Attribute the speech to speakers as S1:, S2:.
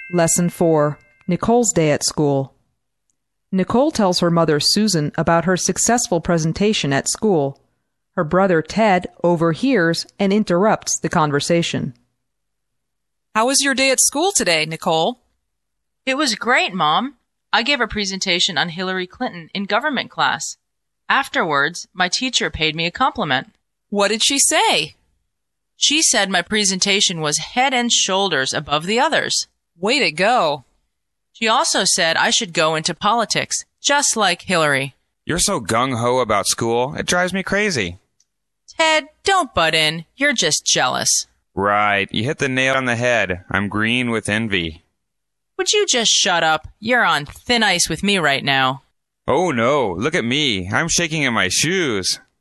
S1: Lesson 4. Nicole's Day at School. Nicole tells her mother Susan about her successful presentation at school. Her brother Ted overhears and interrupts the conversation.
S2: How was your day at school today, Nicole?
S3: It was great, Mom. I gave a presentation on Hillary Clinton in government class. Afterwards, my teacher paid me a compliment.
S2: What did she say?
S3: She said my presentation was head and shoulders above the others.
S2: Way to go.
S3: She also said I should go into politics, just like Hillary.
S4: You're so gung-ho about school, it drives me crazy.
S3: Ted, don't butt in. You're just jealous.
S4: Right, you hit the nail on the head. I'm green with envy.
S3: Would you just shut up? You're on thin ice with me right now.
S4: Oh no, look at me. I'm shaking in my shoes.